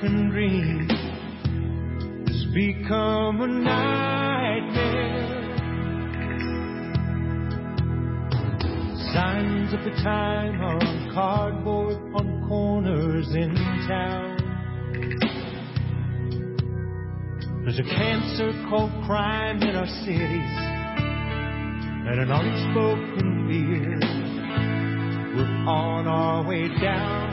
American dream has become a nightmare. Signs of the time are on cardboard on corners in town. There's a cancer called crime in our cities and an unspoken fear. We're on our way down.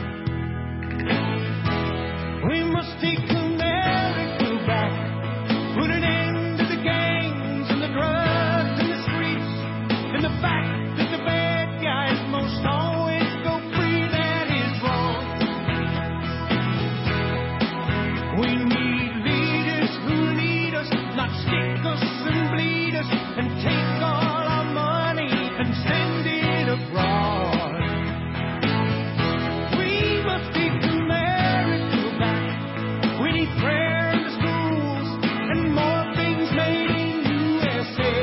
We must take America back. Put an end to the gangs and the drugs and the streets and the fact that the bad guys most always go free. That is wrong. We need leaders who lead us, not stick us and bleed us and take all our money and send it abroad. We must take America back. We need prayer in the schools and more things made in USA.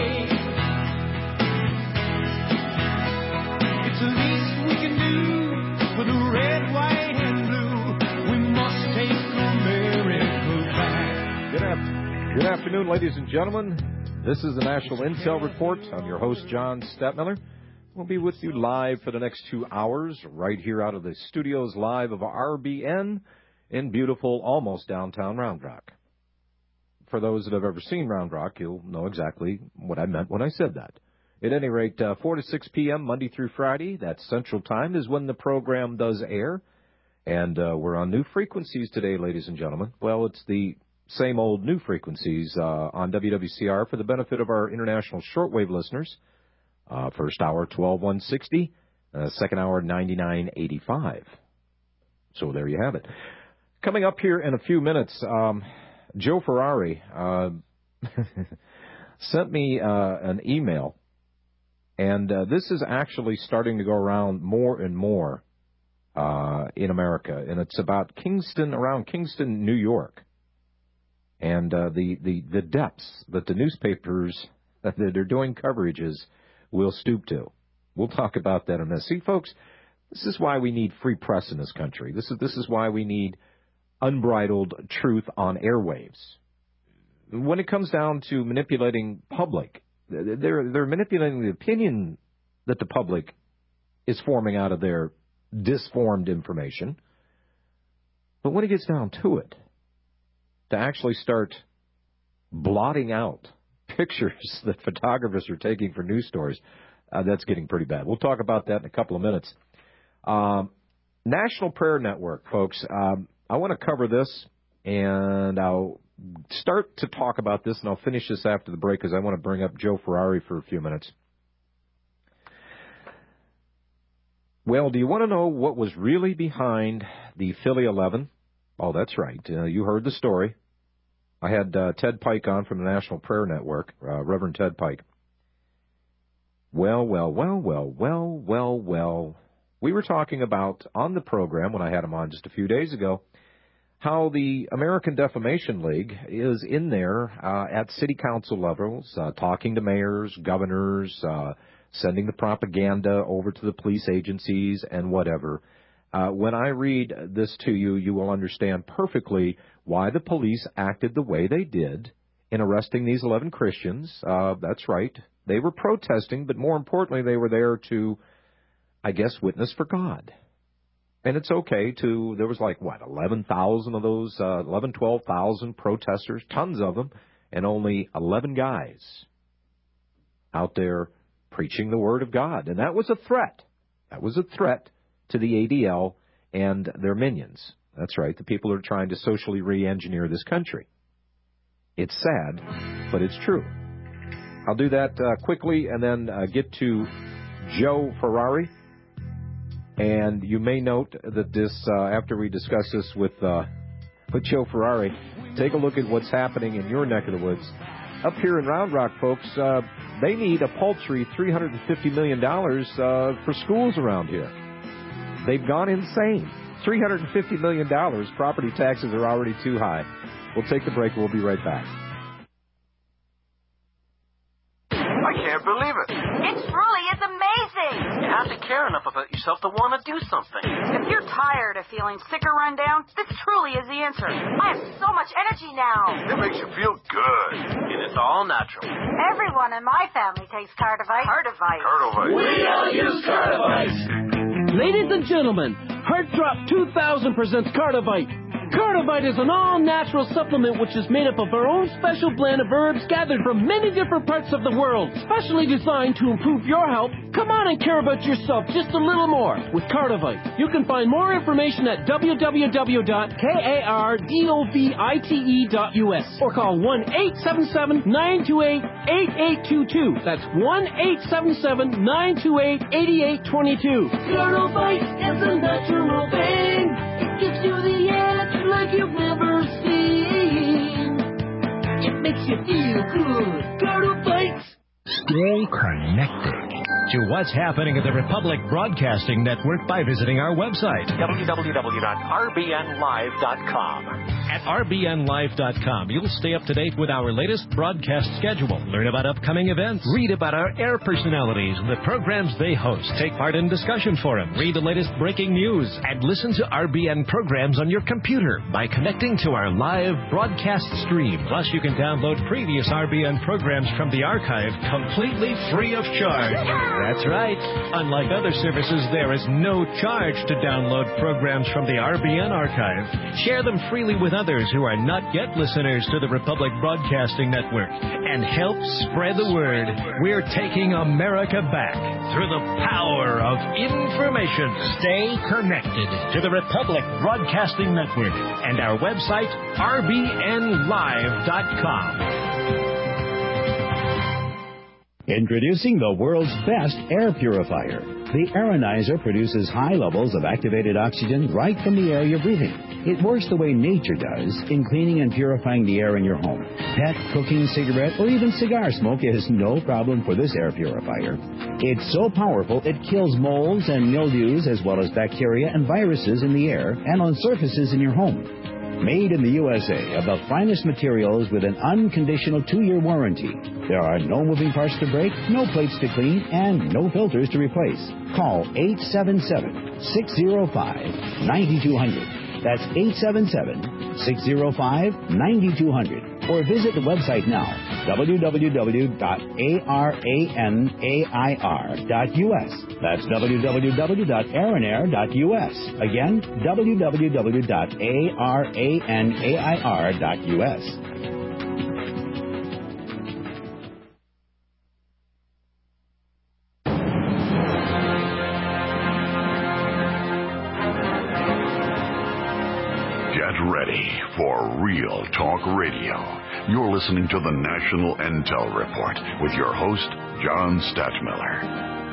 It's the least we can do for the red, white, and blue. We must take America back. Good afternoon, ladies and gentlemen. This is the National Intel Report. I'm your host, John Stadtmiller. We'll be with you live for the next 2 hours, right here out of the studios live of RBN in beautiful, almost downtown Round Rock. For those that have ever seen Round Rock, you'll know exactly what I meant when I said that. At any rate, 4 to 6 p.m., Monday through Friday, that's Central Time, is when the program does air. And we're on new frequencies today, ladies and gentlemen. Well, it's the same old new frequencies on WWCR for the benefit of our international shortwave listeners. First hour, 12,160. Second hour, 99.85. So there you have it. Coming up here in a few minutes, Joe Ferrari sent me an email, and this is actually starting to go around more and more in America, and it's about around Kingston, New York, and the depths that the newspapers that are doing coverages will stoop to. We'll talk about that in a minute. See, folks, this is why we need free press in this country. This is why we need unbridled truth on airwaves. When it comes down to manipulating public, they're manipulating the opinion that the public is forming out of their disformed information. But when it gets down to it, to actually start blotting out pictures that photographers are taking for news stories, that's getting pretty bad. We'll talk about that in a couple of minutes. National Prayer Network, folks. I want to cover this, and I'll start to talk about this, and I'll finish this after the break because I want to bring up Joe Ferrari for a few minutes. Well, do you want to know what was really behind the Philly 11? Oh, that's right. You heard the story. I had Ted Pike on from the National Prayer Network, Reverend Ted Pike. Well. We were talking about on the program when I had him on just a few days ago how the American Defamation League is in there at city council levels, talking to mayors, governors, sending the propaganda over to the police agencies and whatever. When I read this to you, you will understand perfectly why the police acted the way they did in arresting these 11 Christians. That's right. They were protesting, but more importantly, they were there to, I guess, witness for God. And it's okay there was 11,000 of those, 12,000 protesters, tons of them, and only 11 guys out there preaching the Word of God. And that was a threat. That was a threat to the ADL and their minions. That's right, the people who are trying to socially re-engineer this country. It's sad, but it's true. I'll do that quickly and then get to Joe Ferrari. And you may note that this, after we discuss this with Joe Ferrari, take a look at what's happening in your neck of the woods. Up here in Round Rock, folks, they need a paltry $350 million for schools around here. They've gone insane. $350 million. Property taxes are already too high. We'll take the break. We'll be right back. I can't believe it. It truly is amazing. nothing. You have to care enough about yourself to want to do something. If you're tired of feeling sick or run down, this truly is the answer. I have so much energy now. It makes you feel good. And it's all natural. Everyone in my family takes Cardivite. Cardivite. We all use Cardivite. Ladies and gentlemen, Heart Drop 2000 presents Cardivite. Cardivite is an all-natural supplement which is made up of our own special blend of herbs gathered from many different parts of the world, specially designed to improve your health. Come on and care about yourself just a little more with Cardivite. You can find more information at www.kardovite.us or call 1-877-928-8822. That's 1-877-928-8822. Cardivite is a natural thing. It gives you the edge like you've never seen. It makes you feel good. Cardivite. Stay connected to what's happening at the Republic Broadcasting Network by visiting our website, www.rbnlive.com. At rbnlive.com, you'll stay up to date with our latest broadcast schedule, learn about upcoming events, read about our air personalities and the programs they host, take part in discussion forums, read the latest breaking news, and listen to RBN programs on your computer by connecting to our live broadcast stream. Plus, you can download previous RBN programs from the archive completely free of charge. That's right. Unlike other services, there is no charge to download programs from the RBN archive. Share them freely with others who are not yet listeners to the Republic Broadcasting Network and help spread the word. We're taking America back through the power of information. Stay connected to the Republic Broadcasting Network and our website, rbnlive.com. Introducing the world's best air purifier. The Aeronizer produces high levels of activated oxygen right from the air you're breathing. It works the way nature does in cleaning and purifying the air in your home. Pet, cooking, cigarette, or even cigar smoke is no problem for this air purifier. It's so powerful it kills molds and mildews as well as bacteria and viruses in the air and on surfaces in your home. Made in the USA of the finest materials with an unconditional 2-year warranty. There are no moving parts to break, no plates to clean, and no filters to replace. Call 877-605-9200. That's 877-605-9200. Or visit the website now, www.aranair.us. That's www.aranair.us. Again, www.aranair.us. Get ready for Real Talk Radio. You're listening to the National Intel Report with your host, John Stadtmiller.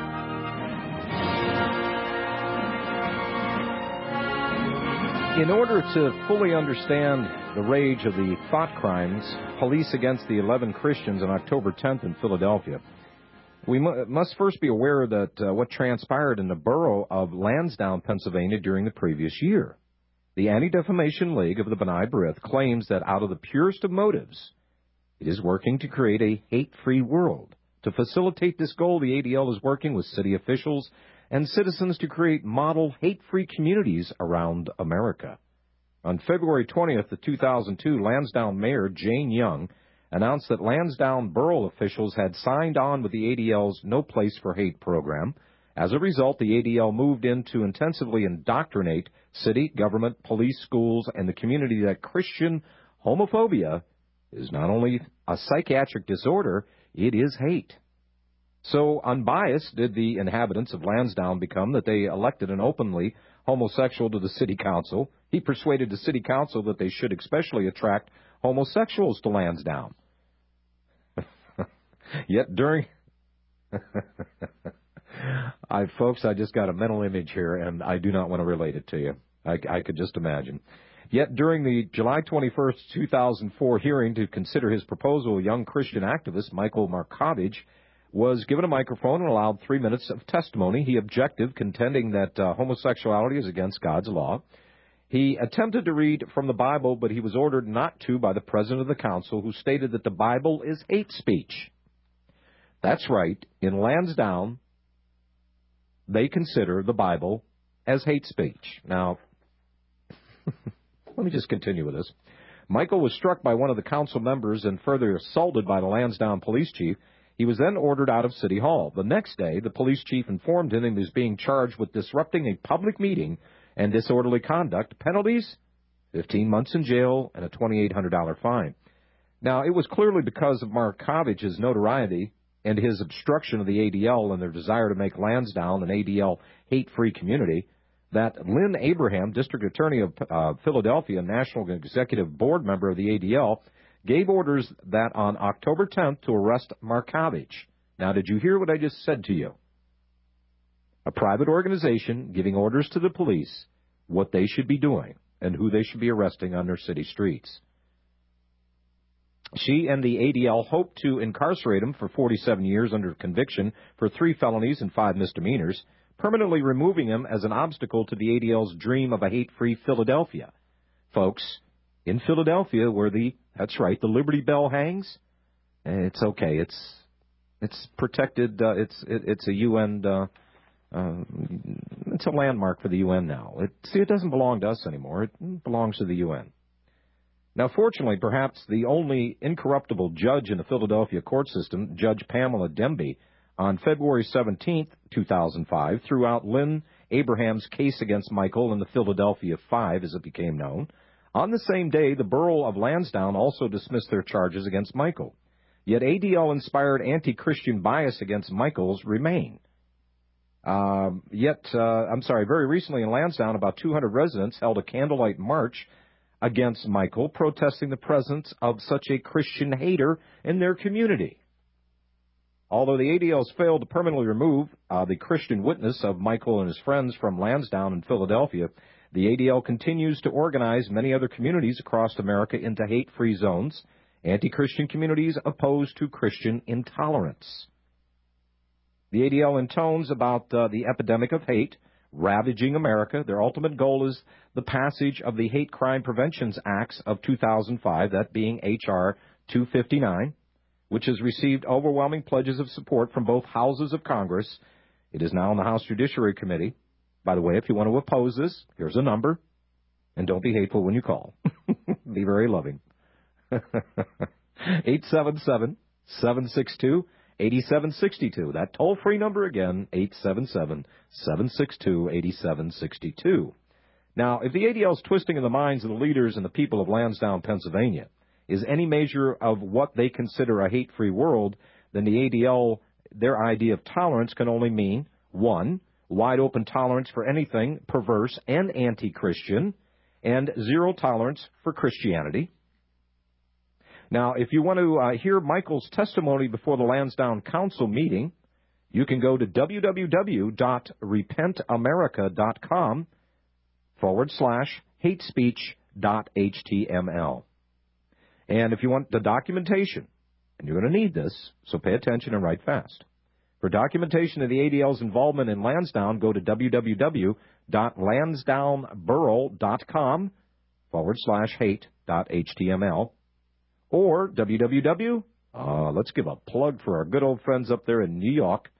In order to fully understand the rage of the thought crimes, police against the 11 Christians on October 10th in Philadelphia, we must first be aware that what transpired in the borough of Lansdowne, Pennsylvania during the previous year. The Anti-Defamation League of the B'nai B'rith claims that out of the purest of motives, it is working to create a hate-free world. To facilitate this goal, the ADL is working with city officials and citizens to create model hate-free communities around America. On February 20th of 2002, Lansdowne Mayor Jane Young announced that Lansdowne borough officials had signed on with the ADL's No Place for Hate program. As a result, the ADL moved in to intensively indoctrinate city, government, police, schools, and the community that Christian homophobia is not only a psychiatric disorder, it is hate. So unbiased did the inhabitants of Lansdowne become that they elected an openly homosexual to the city council. He persuaded the city council that they should especially attract homosexuals to Lansdowne. Yet during... Folks, I just got a mental image here, and I do not want to relate it to you. I could just imagine. Yet during the July 21st, 2004 hearing to consider his proposal, a young Christian activist, Michael Markovich, was given a microphone and allowed 3 minutes of testimony. He objected, contending that homosexuality is against God's law. He attempted to read from the Bible, but he was ordered not to by the president of the council, who stated that the Bible is hate speech. That's right. In Lansdowne, they consider the Bible as hate speech. Now, let me just continue with this. Michael was struck by one of the council members and further assaulted by the Lansdowne police chief. He was then ordered out of City Hall. The next day, the police chief informed him he was being charged with disrupting a public meeting and disorderly conduct. Penalties? 15 months in jail and a $2,800 fine. Now, it was clearly because of Markovich's notoriety and his obstruction of the ADL and their desire to make Lansdowne an ADL hate-free community that Lynn Abraham, District Attorney of Philadelphia, National Executive Board member of the ADL, gave orders that on October 10th to arrest Markovich. Now, did you hear what I just said to you? A private organization giving orders to the police what they should be doing and who they should be arresting on their city streets. She and the ADL hope to incarcerate him for 47 years under conviction for 3 felonies and 5 misdemeanors, permanently removing him as an obstacle to the ADL's dream of a hate-free Philadelphia. Folks, in Philadelphia, where that's right, the Liberty Bell hangs, it's okay. It's protected. It's a UN. It's a landmark for the UN now. It doesn't belong to us anymore. It belongs to the UN. Now, fortunately, perhaps the only incorruptible judge in the Philadelphia court system, Judge Pamela Demby, on February 17, 2005, threw out Lynn Abraham's case against Michael in the Philadelphia 5, as it became known. On the same day, the borough of Lansdowne also dismissed their charges against Michael. Yet ADL-inspired anti-Christian bias against Michael's remain. Very recently in Lansdowne, about 200 residents held a candlelight march against Michael, protesting the presence of such a Christian hater in their community. Although the ADL has failed to permanently remove the Christian witness of Michael and his friends from Lansdowne and Philadelphia, the ADL continues to organize many other communities across America into hate-free zones, anti-Christian communities opposed to Christian intolerance. The ADL intones about the epidemic of hate ravaging America. Their ultimate goal is the passage of the Hate Crime Prevention Acts of 2005, that being H.R. 259, which has received overwhelming pledges of support from both houses of Congress. It is now in the House Judiciary Committee. By the way, if you want to oppose this, here's a number, and don't be hateful when you call. Be very loving. 877-762-8762. That toll-free number again, 877-762-8762. Now, if the ADL is twisting in the minds of the leaders and the people of Lansdowne, Pennsylvania, is any measure of what they consider a hate-free world, then the ADL, their idea of tolerance can only mean, 1, wide-open tolerance for anything perverse and anti-Christian, and 0 tolerance for Christianity. Now, if you want to hear Michael's testimony before the Lansdowne Council meeting, you can go to www.repentamerica.com/hatespeech.html. And if you want the documentation, and you're going to need this, so pay attention and write fast. For documentation of the ADL's involvement in Lansdowne, go to www.lansdowneborough.com/hate.html. Or let's give a plug for our good old friends up there in New York,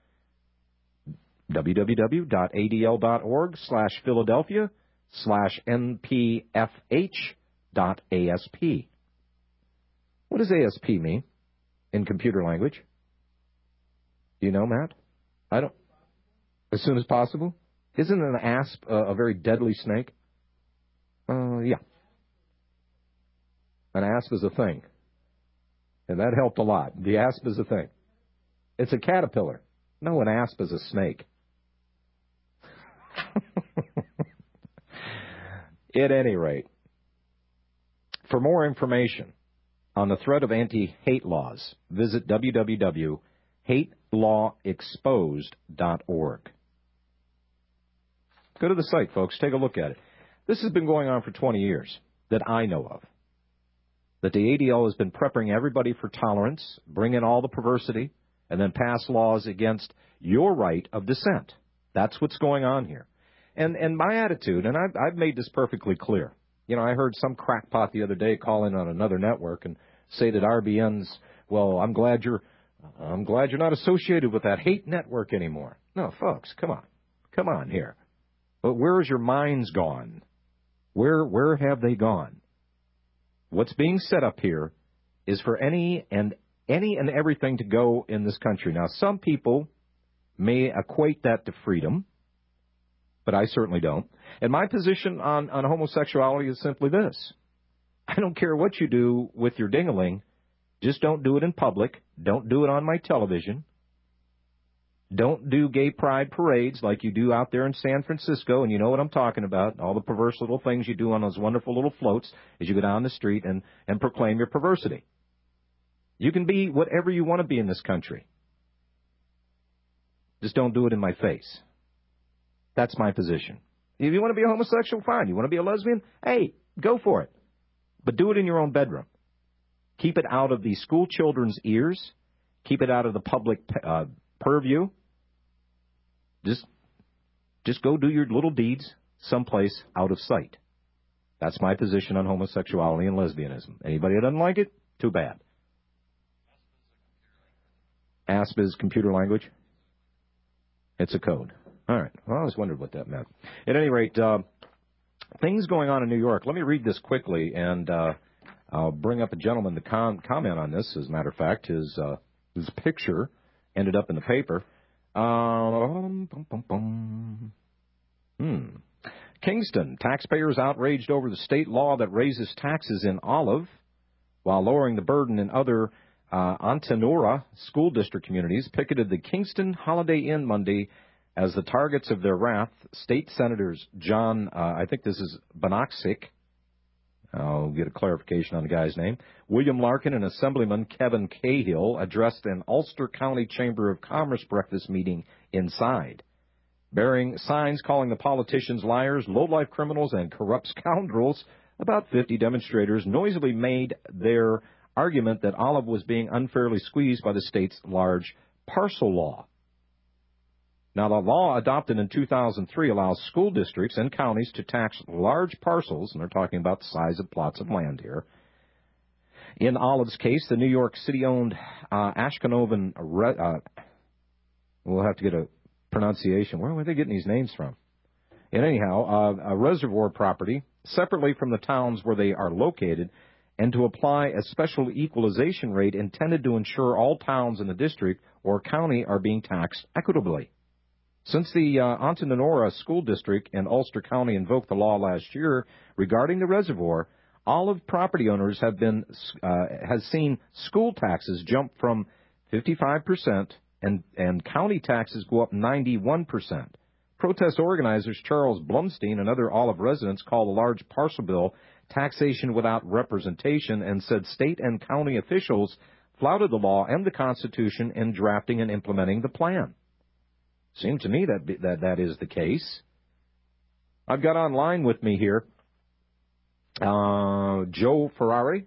www.adl.org/Philadelphia/NPFH.ASP. What does ASP mean in computer language? Do you know, Matt? I don't. As soon as possible? Isn't an asp a very deadly snake? Yeah. An asp is a thing. And that helped a lot. The asp is a thing. It's a caterpillar. No, an asp is a snake. At any rate, for more information on the threat of anti-hate laws, visit www.hatelawexposed.org. Go to the site, folks. Take a look at it. This has been going on for 20 years that I know of. That the ADL has been prepping everybody for tolerance, bring in all the perversity, and then pass laws against your right of dissent. That's what's going on here. And my attitude, and I've made this perfectly clear. You know, I heard some crackpot the other day call in on another network and say that RBN's, well, I'm glad you're not associated with that hate network anymore. No, folks, come on. Come on here. But where is your minds gone? Where have they gone? What's being set up here is for any and everything to go in this country. Now, some people may equate that to freedom, but I certainly don't. And my position on homosexuality is simply this. I don't care what you do with your ding-a-ling. Just don't do it in public. Don't do it on my television. Don't do gay pride parades like you do out there in San Francisco, and you know what I'm talking about, all the perverse little things you do on those wonderful little floats as you go down the street and proclaim your perversity. You can be whatever you want to be in this country. Just don't do it in my face. That's my position. If you want to be a homosexual, fine. You want to be a lesbian? Hey, go for it. But do it in your own bedroom. Keep it out of the school children's ears. Keep it out of the public purview. Just go do your little deeds someplace out of sight. That's my position on homosexuality and lesbianism. Anybody that doesn't like it, too bad. ASP is computer language? It's a code. All right. Well, I always wondered what that meant. At any rate, things going on in New York. Let me read this quickly, and I'll bring up a gentleman to comment on this. As a matter of fact, his picture ended up in the paper. Kingston. Taxpayers outraged over the state law that raises taxes in Olive while lowering the burden in other Ontanora school district communities picketed the Kingston Holiday Inn Monday as the targets of their wrath. State Senators John, I think this is Bonacic, I'll get a clarification on the guy's name, William Larkin, and Assemblyman Kevin Cahill addressed an Ulster County Chamber of Commerce breakfast meeting inside. Bearing signs calling the politicians liars, low-life criminals, and corrupt scoundrels, about 50 demonstrators noisily made their argument that Olive was being unfairly squeezed by the state's large parcel law. Now, the law adopted in 2003 allows school districts and counties to tax large parcels, and they're talking about the size of plots of land here. In Olive's case, the New York City-owned Ashkanovan, we'll have to get a pronunciation. Where were they getting these names from? And anyhow, a reservoir property, separately from the towns where they are located, and to apply a special equalization rate intended to ensure all towns in the district or county are being taxed equitably. Since the Ontanora School District and Ulster County invoked the law last year regarding the reservoir, Olive property owners has seen school taxes jump from 55% and county taxes go up 91%. Protest organizers Charles Blumstein and other Olive residents called the large parcel bill taxation without representation and said state and county officials flouted the law and the Constitution in drafting and implementing the plan. Seems to me that is the case. I've got online with me here Joe Ferrari.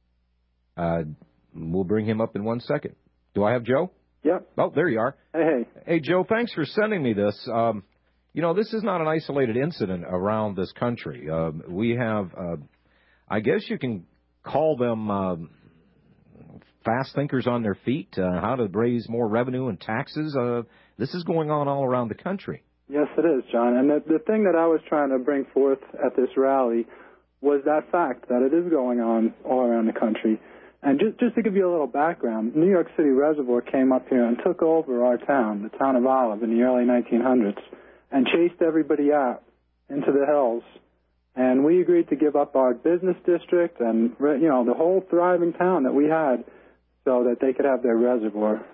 We'll bring him up in 1 second. Do I have Joe? Yep. Oh, there you are. Hey. Hey, Joe, thanks for sending me this. This is not an isolated incident around this country. We have, I guess you can call them fast thinkers on their feet, how to raise more revenue and taxes. This is going on all around the country. Yes, it is, John. And the thing that I was trying to bring forth at this rally was that fact that it is going on all around the country. And just to give you a little background, New York City Reservoir came up here and took over our town, the town of Olive, in the early 1900s, and chased everybody out into the hills. And we agreed to give up our business district and, the whole thriving town that we had so that they could have their reservoir.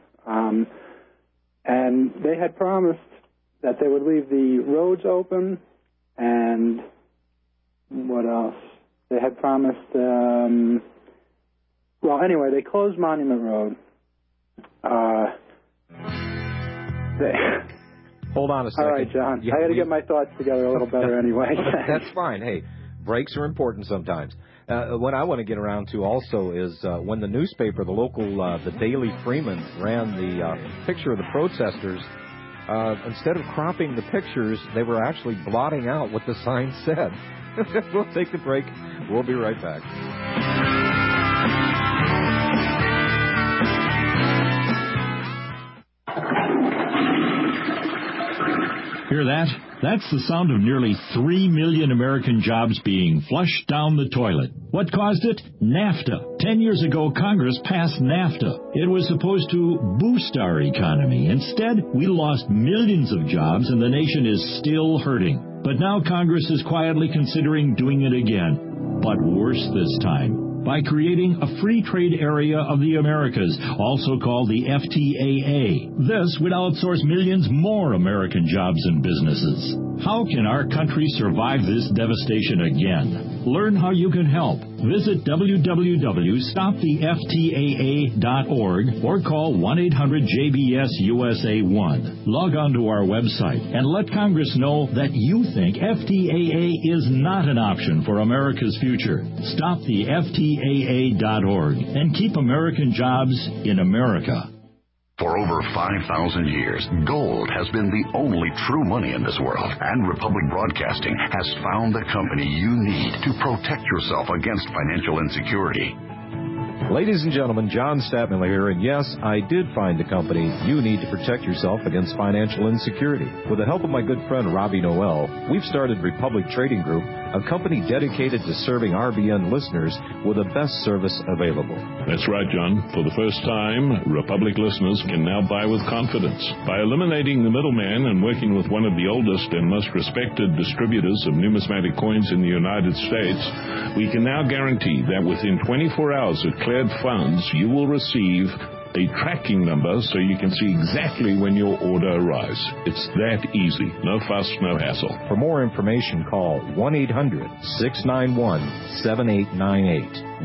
And they had promised that they would leave the roads open, and what else? They had promised, they closed Monument Road. Hold on a second. All right, John. I got to get my thoughts together a little better anyway. That's fine. Hey, breaks are important sometimes. What I want to get around to also is when the newspaper, the local, the Daily Freeman, ran the picture of the protesters, instead of cropping the pictures, they were actually blotting out what the sign said. We'll take the break. We'll be right back. Hear that? That's the sound of nearly 3 million American jobs being flushed down the toilet. What caused it? NAFTA. 10 years ago, Congress passed NAFTA. It was supposed to boost our economy. Instead, we lost millions of jobs and the nation is still hurting. But now Congress is quietly considering doing it again. But worse this time, by creating a free trade area of the Americas, also called the FTAA. This would outsource millions more American jobs and businesses. How can our country survive this devastation again? Learn how you can help. Visit www.stoptheftaa.org or call 1-800-JBS-USA-1. Log on to our website and let Congress know that you think FTAA is not an option for America's future. StopTheFTAA.org and keep American jobs in America. For over 5,000 years, gold has been the only true money in this world, and Republic Broadcasting has found the company you need to protect yourself against financial insecurity. Ladies and gentlemen, John Stadtmiller here, and yes, I did find the company you need to protect yourself against financial insecurity. With the help of my good friend Robbie Noel, we've started Republic Trading Group, a company dedicated to serving RBN listeners with the best service available. That's right, John. For the first time, Republic listeners can now buy with confidence. By eliminating the middleman and working with one of the oldest and most respected distributors of numismatic coins in the United States, we can now guarantee that within 24 hours of cleared funds, you will receive a tracking number so you can see exactly when your order arrives. It's that easy. No fuss, no hassle. For more information, call 1-800-691-7898.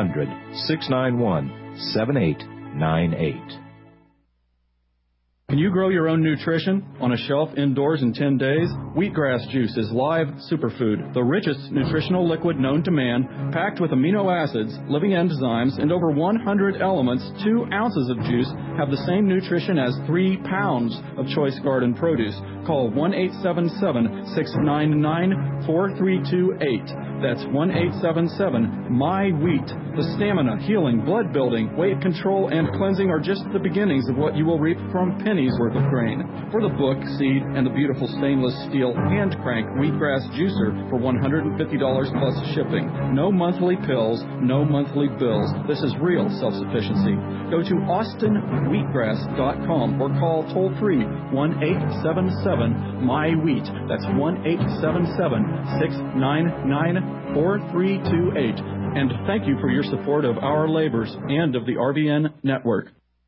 1-800-691-7898. Can you grow your own nutrition on a shelf indoors in 10 days? Wheatgrass juice is live superfood, the richest nutritional liquid known to man, packed with amino acids, living enzymes, and over 100 elements. 2 ounces of juice have the same nutrition as 3 pounds of choice garden produce. Call 1-877-699-4328. That's 1-877-MY-WHEAT. The stamina, healing, blood building, weight control, and cleansing are just the beginnings of what you will reap from pennies worth of grain. For the book, seed, and the beautiful stainless steel hand crank wheatgrass juicer for $150 plus shipping. No monthly pills, no monthly bills. This is real self-sufficiency. Go to austinwheatgrass.com or call toll-free 1-877-MY-WHEAT. That's 1-877-699-4328. And thank you for your support of our labors and of the RBN network.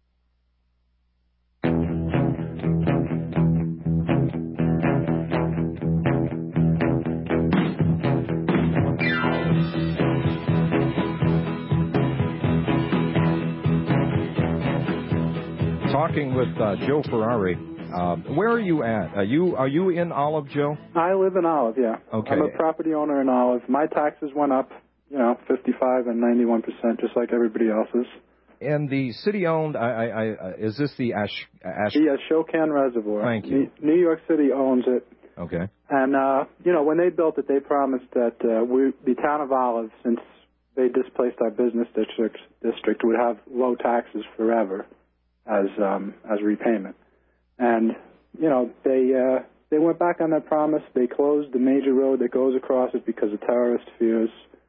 Talking with Joe Ferrari. Where are you at? Are you in Olive, Joe? I live in Olive, yeah. Okay. I'm a property owner in Olive. My taxes went up, 55 and 91%, just like everybody else's. And the city-owned, is this the Ash? The Shokan Reservoir. Thank you. New York City owns it. Okay. And, when they built it, they promised that the town of Olive, since they displaced our business district, would have low taxes forever as repayment. And, they went back on that promise. They closed the major road that goes across it because of terrorist fears.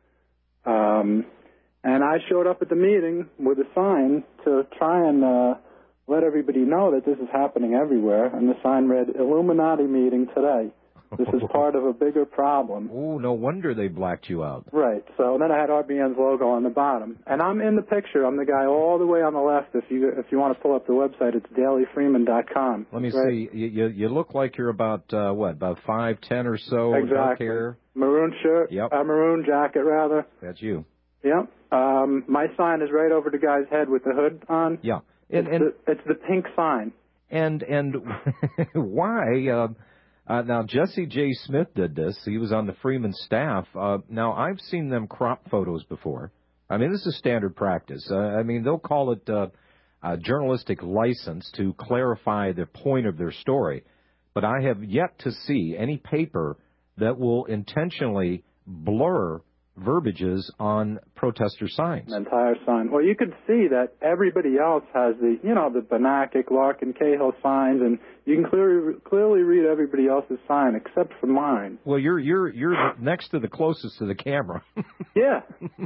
And I showed up at the meeting with a sign to try and let everybody know that this is happening everywhere. And the sign read, Illuminati meeting today. This is part of a bigger problem. Oh, no wonder they blacked you out. Right. So then I had RBN's logo on the bottom. And I'm in the picture. I'm the guy all the way on the left. If you want to pull up the website, it's dailyfreeman.com. Let me see. You look like you're about 5'10" or so. Exactly. Dark hair. Maroon shirt. Yep. Maroon jacket, rather. That's you. Yep. My sign is right over the guy's head with the hood on. Yeah. It's the pink sign. And why... now, Jesse J. Smith did this. He was on the Freeman staff. Now, I've seen them crop photos before. I mean, this is standard practice. They'll call it a journalistic license to clarify the point of their story. But I have yet to see any paper that will intentionally blur verbiages on protester signs. Entire sign. Well, you could see that everybody else has the Banakic, Larkin, Cahill signs, and you can clearly read everybody else's sign except for mine. Well, you're next to the closest to the camera. Yeah.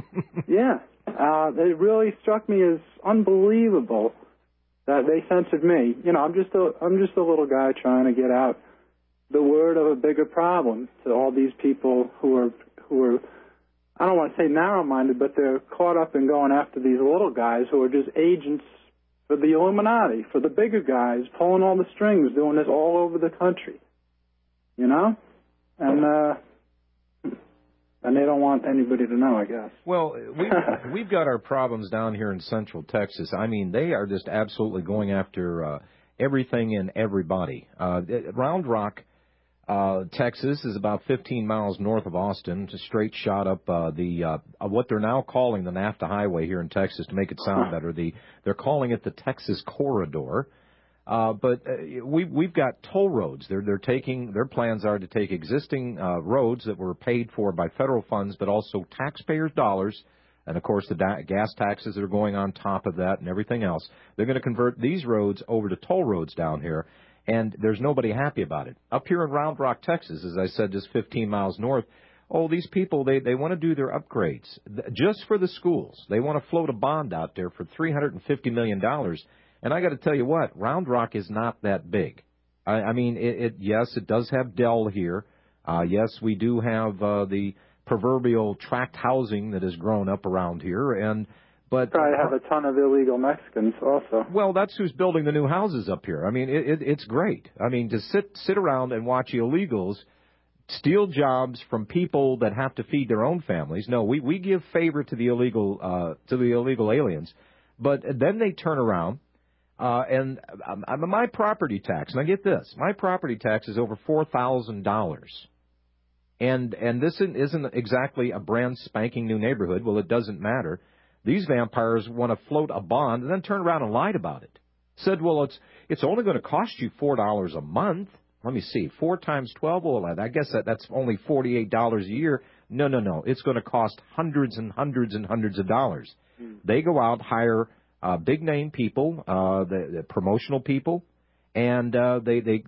It really struck me as unbelievable that they censored me. I'm just a little guy trying to get out the word of a bigger problem to all these people who are I don't want to say narrow-minded, but they're caught up in going after these little guys who are just agents for the Illuminati, for the bigger guys, pulling all the strings, doing this all over the country. And they don't want anybody to know, I guess. Well, we've got our problems down here in Central Texas. I mean, they are just absolutely going after everything and everybody. Round Rock, Texas is about 15 miles north of Austin, just straight shot up what they're now calling the NAFTA highway here in Texas to make it sound better. They're calling it the Texas Corridor. But we've got toll roads. Their plans are to take existing roads that were paid for by federal funds, but also taxpayers' dollars, and of course the gas taxes that are going on top of that and everything else. They're going to convert these roads over to toll roads down here. And there's nobody happy about it. Up here in Round Rock, Texas, as I said, just 15 miles north, these people, they want to do their upgrades just for the schools. They want to float a bond out there for $350 million. And I got to tell you what, Round Rock is not that big. I mean, yes, it does have Dell here. Yes, we do have the proverbial tract housing that has grown up around here, but probably have a ton of illegal Mexicans also. Well, that's who's building the new houses up here. I mean, it's great. I mean, to sit around and watch illegals steal jobs from people that have to feed their own families. No, we give favor to the illegal aliens, but then they turn around and my property tax. And I get this: my property tax is over $4,000. And this isn't exactly a brand spanking new neighborhood. Well, it doesn't matter. These vampires want to float a bond and then turn around and lied about it. Said, well, it's only going to cost you $4 a month. Let me see, 4 times 12. Well, I guess that's only $48 a year. No. It's going to cost hundreds and hundreds and hundreds of dollars. They go out, hire big name people, the promotional people, and they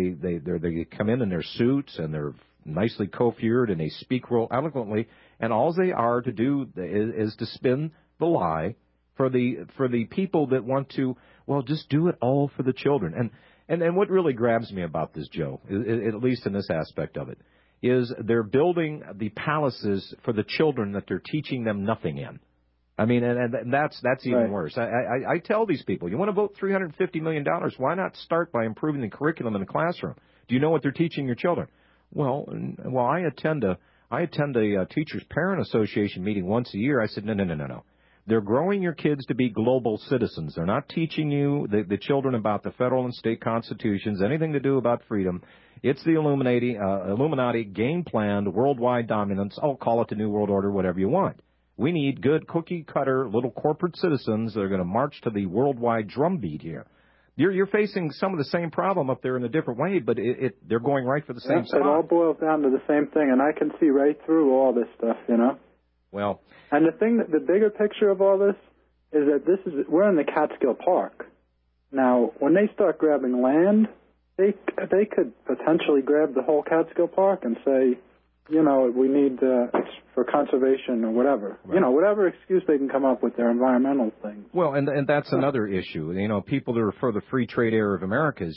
come in their suits and they're nicely coiffured and they speak real eloquently, and all they are to do is to spin the lie for the people that want to, well, just do it all for the children. And what really grabs me about this, Joe, at least in this aspect of it, is they're building the palaces for the children that they're teaching them nothing in. I mean, and that's even worse. I tell these people, you want to vote $350 million, why not start by improving the curriculum in the classroom? Do you know what they're teaching your children? Well, I attend a teachers' parent association meeting once a year. I said, no. They're growing your kids to be global citizens. They're not teaching you, the children, about the federal and state constitutions, anything to do about freedom. It's the Illuminati game-planned worldwide dominance. I'll call it the New World Order, whatever you want. We need good cookie-cutter little corporate citizens that are going to march to the worldwide drumbeat here. You're facing some of the same problem up there in a different way, but they're going right for the same spot. It all boils down to the same thing, and I can see right through all this stuff, Well, and the bigger picture of all this is that we're in the Catskill Park. Now, when they start grabbing land, they could potentially grab the whole Catskill Park and say, we need for conservation or whatever. Right. Whatever excuse they can come up with their environmental things. Well, and that's another issue. People that are for the free trade area of Americas,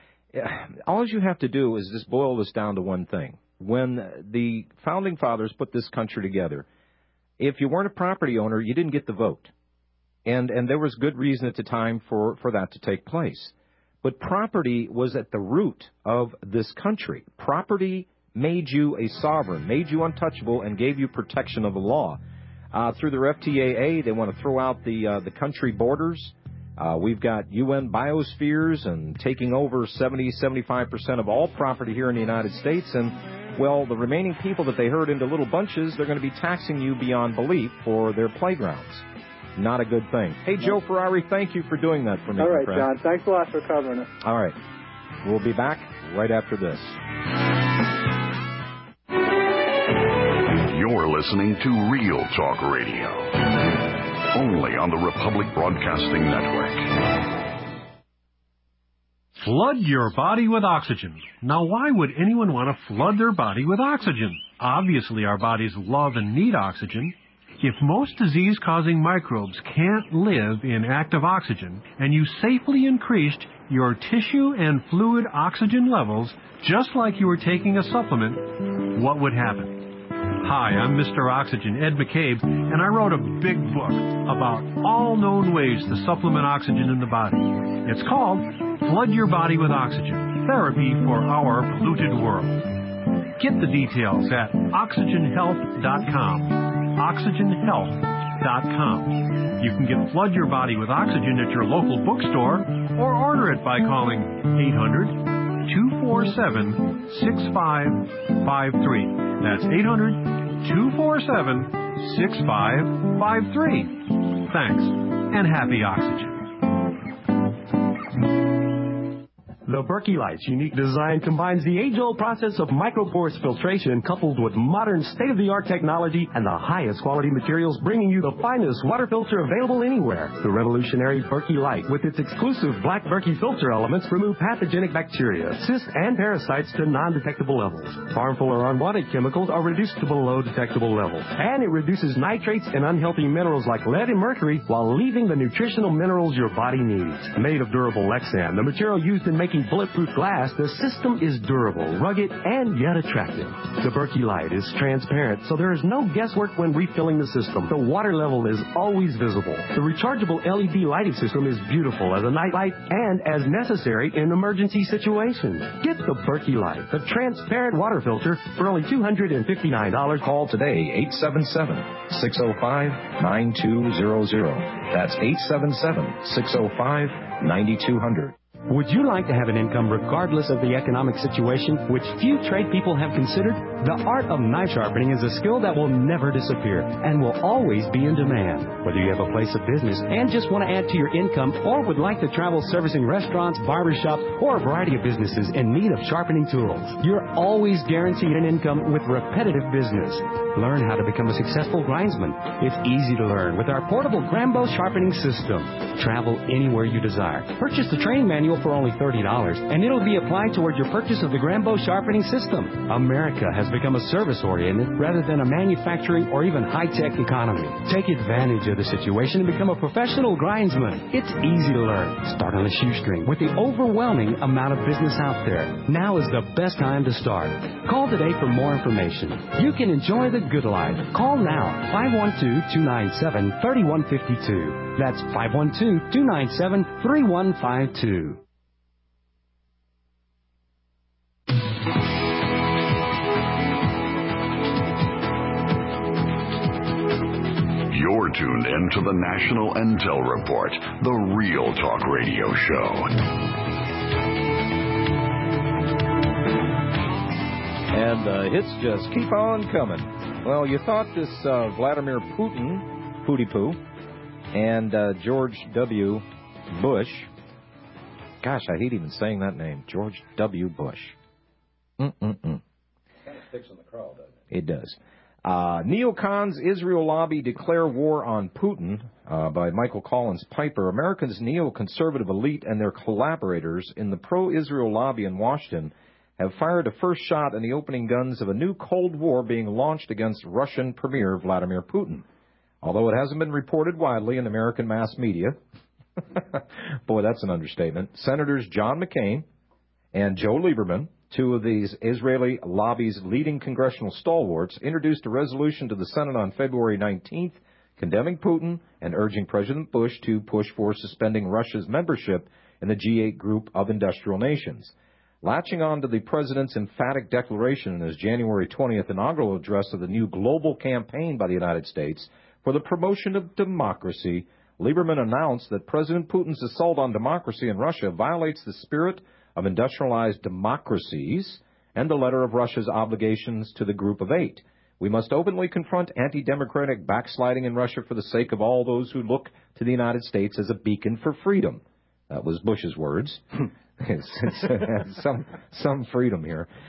all you have to do is just boil this down to one thing. When the founding fathers put this country together, if you weren't a property owner, you didn't get the vote. And there was good reason at the time for that to take place. But property was at the root of this country. Property made you a sovereign, made you untouchable, and gave you protection of the law. Through their FTAA, they want to throw out the country borders. We've got UN biospheres and taking over 70-75% of all property here in the United States. And, well, the remaining people that they herd into little bunches, they're going to be taxing you beyond belief for their playgrounds. Not a good thing. Hey, Joe Ferrari, thank you for doing that for me, all right, my friend. John. Thanks a lot for covering it. All right. We'll be back right after this. You're You're listening to Real Talk Radio, only on the Republic Broadcasting Network. Flood your body with oxygen. Now, why would anyone want to flood their body with oxygen? Obviously, our bodies love and need oxygen. If most disease-causing microbes can't live in active oxygen, and you safely increased your tissue and fluid oxygen levels just like you were taking a supplement, what would happen? Hi, I'm Mr. Oxygen, Ed McCabe, and I wrote a big book about all known ways to supplement oxygen in the body. It's called Flood Your Body with Oxygen, Therapy for Our Polluted World. Get the details at oxygenhealth.com. oxygenhealth.com. You can get Flood Your Body with Oxygen at your local bookstore or order it by calling 800-247-6553. That's 800-247-6553. Thanks, and happy oxygen. The Berkey Light's unique design combines the age-old process of microporous filtration coupled with modern state-of-the-art technology and the highest quality materials, bringing you the finest water filter available anywhere. The revolutionary Berkey Light, with its exclusive black Berkey filter elements, remove pathogenic bacteria, cysts, and parasites to non-detectable levels. Harmful or unwanted chemicals are reduced to below detectable levels. And it reduces nitrates and unhealthy minerals like lead and mercury while leaving the nutritional minerals your body needs. Made of durable Lexan, the material used in making bulletproof glass, the system is durable, rugged, and yet attractive. The Berkey Light is transparent, so there is no guesswork when refilling the system. The water level is always visible. The rechargeable LED lighting system is beautiful as a night light and as necessary in emergency situations. Get the Berkey Light, the transparent water filter, for only $259. Call today, 877-605-9200. That's 877-605-9200. Would you like to have an income regardless of the economic situation, which few trade people have considered? The art of knife sharpening is a skill that will never disappear and will always be in demand. Whether you have a place of business and just want to add to your income, or would like to travel servicing restaurants, barbershops, or a variety of businesses in need of sharpening tools, you're always guaranteed an income with repetitive business. Learn how to become a successful grindsman. It's easy to learn with our portable Grambo sharpening system. Travel anywhere you desire. Purchase the training manual for only $30, and it'll be applied toward your purchase of the Grambo sharpening system. America has become a service-oriented rather than a manufacturing or even high-tech economy. Take advantage of the situation and become a professional grindsman. It's easy to learn. Start on a shoestring with the overwhelming amount of business out there. Now is the best time to start. Call today for more information. You can enjoy the good life. Call now, 512-297-3152. That's 512-297-3152. You're tuned in to the National Intel Report, the Real Talk Radio Show. And the hits just keep on coming. Well, you thought this Vladimir Putin, Pootie-Poo, and George W. Bush, gosh, I hate even saying that name, George W. Bush. Kind of sticks in the crawl, doesn't it? It does. Neocons Israel lobby declare war on Putin, by Michael Collins Piper. America's neoconservative elite and their collaborators in the pro-Israel lobby in Washington have fired a first shot in the opening guns of a new Cold War being launched against Russian Premier Vladimir Putin. Although it hasn't been reported widely in American mass media, boy, that's an understatement, Senators John McCain and Joe Lieberman, two of these Israeli lobby's leading congressional stalwarts, introduced a resolution to the Senate on February 19th condemning Putin and urging President Bush to push for suspending Russia's membership in the G8 group of industrial nations. Latching on to the president's emphatic declaration in his January 20th inaugural address of the new global campaign by the United States for the promotion of democracy, Lieberman announced that President Putin's assault on democracy in Russia violates the spirit of industrialized democracies and the letter of Russia's obligations to the Group of Eight. We must openly confront anti-democratic backsliding in Russia for the sake of all those who look to the United States as a beacon for freedom. That was Bush's words. It's some freedom here.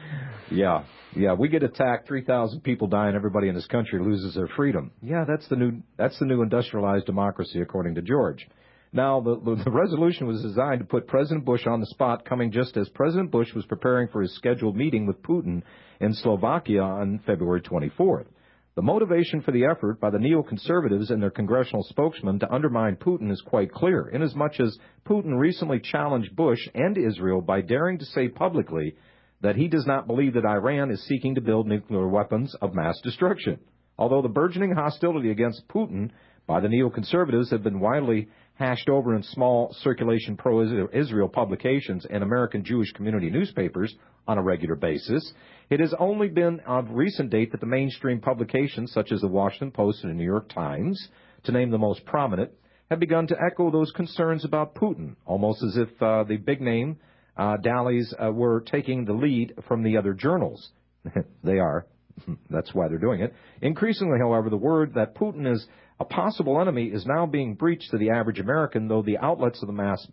Yeah, we get attacked, 3,000 people die, and everybody in this country loses their freedom. Yeah, that's the new industrialized democracy, according to George. Now, the resolution was designed to put President Bush on the spot, coming just as President Bush was preparing for his scheduled meeting with Putin in Slovakia on February 24th. The motivation for the effort by the neoconservatives and their congressional spokesman to undermine Putin is quite clear, inasmuch as Putin recently challenged Bush and Israel by daring to say publicly that he does not believe that Iran is seeking to build nuclear weapons of mass destruction. Although the burgeoning hostility against Putin by the neoconservatives have been widely hashed over in small circulation pro-Israel publications and American Jewish community newspapers on a regular basis, it has only been of recent date that the mainstream publications such as the Washington Post and the New York Times, to name the most prominent, have begun to echo those concerns about Putin, almost as if the big-name dallies were taking the lead from the other journals. They are. That's why they're doing it. Increasingly, however, the word that Putin is a possible enemy is now being breached to the average American, though the outlets of the mass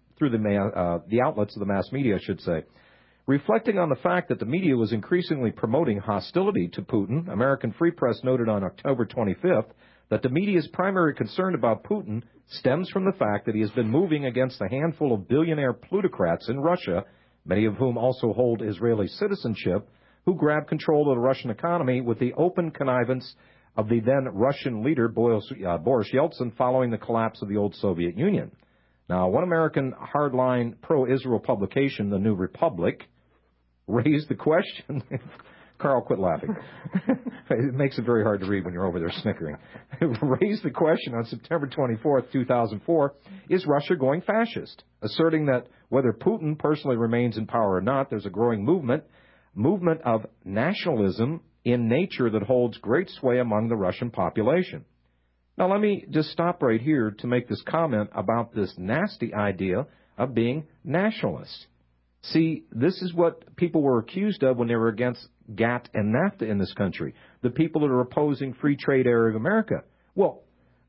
media, I should say. Reflecting on the fact that the media was increasingly promoting hostility to Putin, American Free Press noted on October 25th that the media's primary concern about Putin stems from the fact that he has been moving against a handful of billionaire plutocrats in Russia, many of whom also hold Israeli citizenship, who grabbed control of the Russian economy with the open connivance of the then Russian leader Boris Yeltsin following the collapse of the old Soviet Union. Now, one American hardline pro-Israel publication, The New Republic, raised the question. Carl, quit laughing. It makes it very hard to read when you're over there snickering. Raised the question on September 24th, 2004, is Russia going fascist? Asserting that whether Putin personally remains in power or not, there's a growing movement of nationalism in nature that holds great sway among the Russian population. Now, let me just stop right here to make this comment about this nasty idea of being nationalists. See, this is what people were accused of when they were against GATT and NAFTA in this country. The people that are opposing free trade area of America. Well,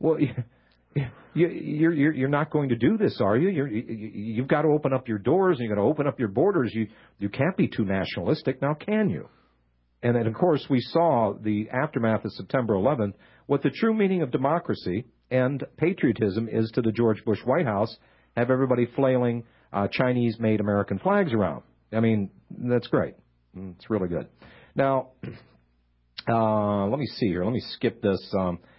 you're not going to do this, are you? You've got to open up your doors and you've got to open up your borders. You can't be too nationalistic, now can you? And then, of course, we saw the aftermath of September 11th, what the true meaning of democracy and patriotism is to the George Bush White House, have everybody flailing Chinese-made American flags around. I mean, that's great. It's really good. Now, let me see here. Let me skip this.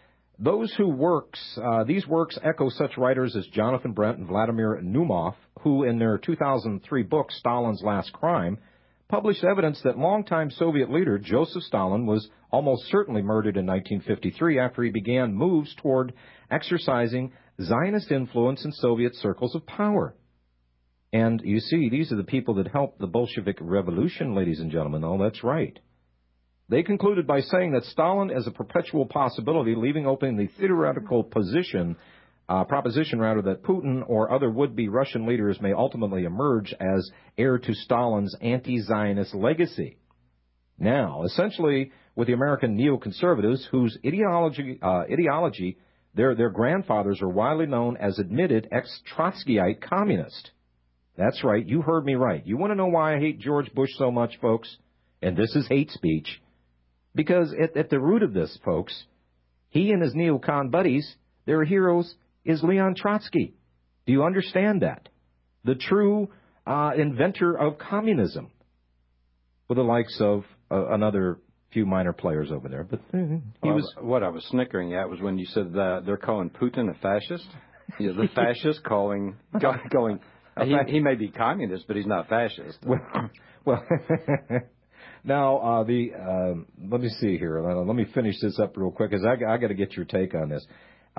These works echo such writers as Jonathan Brent and Vladimir Naumov, who in their 2003 book, Stalin's Last Crime, published evidence that longtime Soviet leader Joseph Stalin was almost certainly murdered in 1953 after he began moves toward exercising Zionist influence in Soviet circles of power. And you see, these are the people that helped the Bolshevik Revolution, ladies and gentlemen. Oh, that's right. They concluded by saying that Stalin is a perpetual possibility, leaving open the theoretical proposition that Putin or other would-be Russian leaders may ultimately emerge as heir to Stalin's anti-Zionist legacy. Now, essentially, with the American neoconservatives, whose ideology, their grandfathers are widely known as admitted ex-Trotskyite communists. That's right, you heard me right. You want to know why I hate George Bush so much, folks? And this is hate speech. Because at the root of this, folks, he and his neocon buddies, their heroes, is Leon Trotsky. Do you understand that? The true inventor of communism. With the likes of another few minor players over there. But what I was snickering at was when you said that they're calling Putin a fascist. Yeah, the fascist going. He may be communist, but he's not fascist. Well now, let me see here. Let me finish this up real quick, because I got to get your take on this.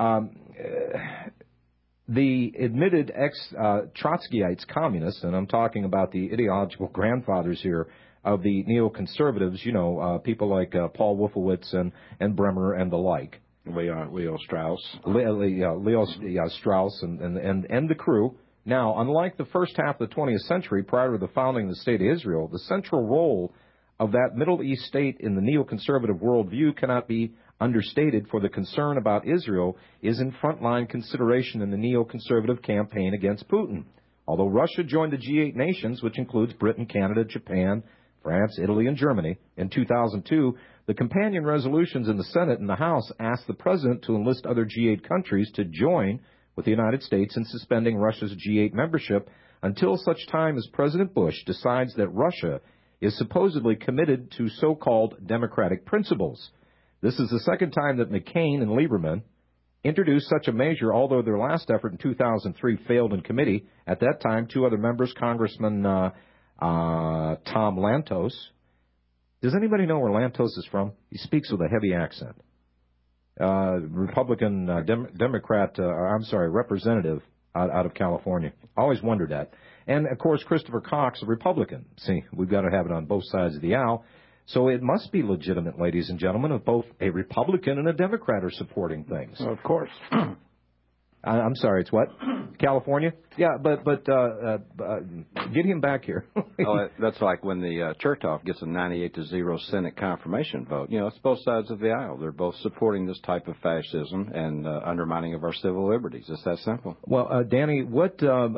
The admitted ex-Trotskyites, communists, and I'm talking about the ideological grandfathers here of the neoconservatives, people like Paul Wolfowitz and Bremer and the like. Leo Strauss. Leo Strauss and the crew. Now, unlike the first half of the 20th century, prior to the founding of the State of Israel, the central role of that Middle East state in the neoconservative worldview cannot be understated, for the concern about Israel is in frontline consideration in the neoconservative campaign against Putin. Although Russia joined the G8 nations, which includes Britain, Canada, Japan, France, Italy, and Germany. In 2002, the companion resolutions in the Senate and the House asked the president to enlist other G8 countries to join with the United States in suspending Russia's G8 membership until such time as President Bush decides that Russia is supposedly committed to so-called democratic principles. This is the second time that McCain and Lieberman introduced such a measure, although their last effort in 2003 failed in committee. At that time, two other members, Congressman Tom Lantos. Does anybody know where Lantos is from? He speaks with a heavy accent. Republican, representative out of California. Always wondered that. And, of course, Christopher Cox, a Republican. See, we've got to have it on both sides of the aisle. So it must be legitimate, ladies and gentlemen, if both a Republican and a Democrat are supporting things. Well, of course. I'm sorry, it's what? California? Yeah, but get him back here. That's like when the Chertoff gets a 98-0 Senate confirmation vote. You know, it's both sides of the aisle. They're both supporting this type of fascism and undermining of our civil liberties. It's that simple. Well, Danny, what